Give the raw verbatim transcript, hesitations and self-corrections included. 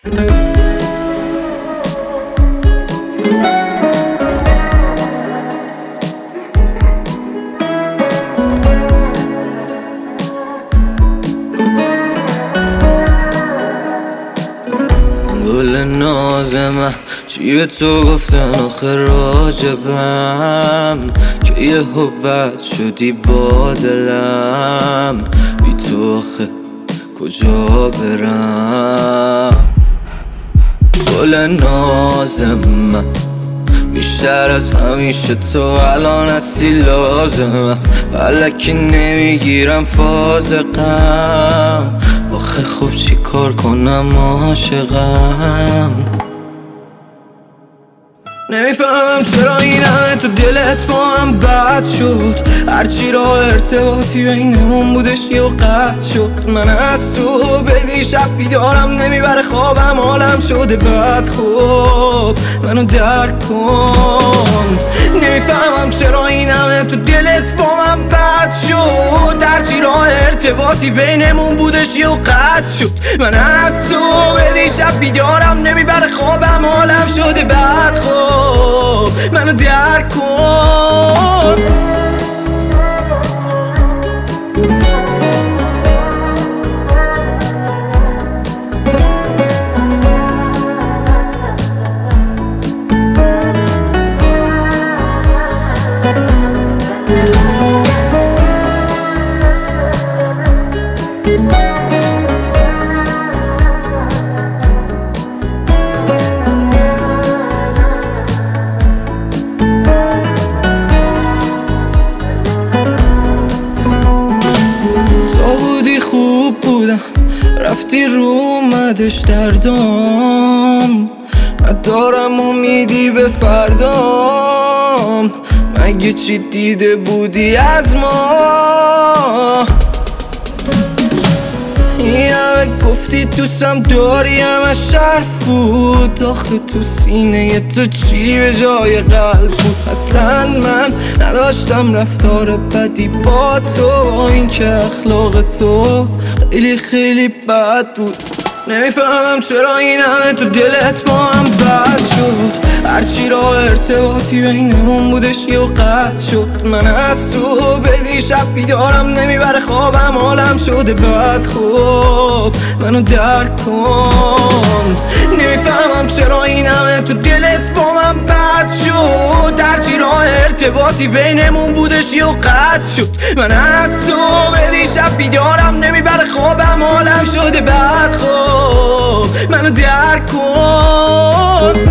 گل نازمه چی به تو گفتن آخه راجبم که یه حبت شدی با دلم، بی تو آخه کجا برم؟ گل نازمه بیشتر از همیشه تو الان هستی لازمم، الکی نمیگیرم فاز غم، آخه خوب چی کار کنم عاشقم. نمیفهمم چرا این همه تو دلت با هم بد شد، هرچی را ارتباطی بینمون بودش یه قطع شد. من از تو بدی شب بیدارم نمیبره خوابم، حالم شده بد خوب منو درک کن. نمیفهمم چرا این همه تو دلت با من بد شد، هرچی را ارتباطی بینمون بودش یه قطع شد. من از تو بدی شب بیدارم نمیبره خوابم، حالم شده بد خوب منو درک کن. خوب بودم رفتی رو اومدش دردام، ندارم امیدی به فردام، مگه چی دیده بودی از ما؟ این همه گفتی دوستم داری همش حرف بود، آخه تو سینه تو چی به جای قلب بود؟ اصلا من نداشتم رفتار بدی با تو، این که اخلاق تو خیلی خیلی بد بود. نمیفهمم چرا این همه تو دلت با هم بد شد، هرچی را ارتباطی بینمون بودش یه قطع شد. من از تو بدی شب بیدارم نمیبره خوابم، حالم شده بد خوب منو درک کن. نمیفهمم چرا این همه تو دلت با من بد شد، هرچی را ارتباطی بینمون بودش یه قطع شد. من از تو بدی شب بیدارم نمیبره خوابم، حالم شده بد خوب منو درک کن.